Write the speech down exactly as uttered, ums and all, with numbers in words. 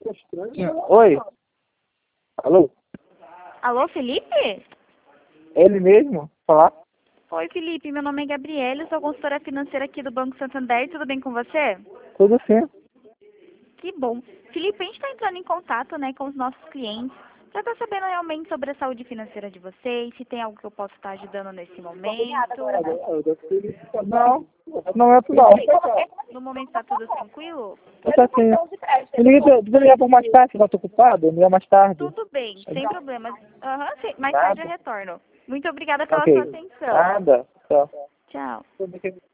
Oi. Alô? Alô, Felipe? Ele mesmo? Falar? Oi, Felipe. Meu nome é Gabriela, eu sou consultora financeira aqui do Banco Santander. Tudo bem com você? Tudo sim. Que bom. Felipe, a gente está entrando em contato, né, com os nossos clientes para estar sabendo realmente sobre a saúde financeira de vocês, se tem algo que eu posso estar ajudando nesse momento. Não, não é tudo não. No momento está tudo tranquilo? Tá assim. Me liga, me ligar por mais tarde, se não estou ocupado, me liga mais tarde. Tudo bem, sem problemas. Aham, sim. Mais tarde eu retorno. Muito obrigada pela Ok. sua atenção. Nada. Tchau. Tchau.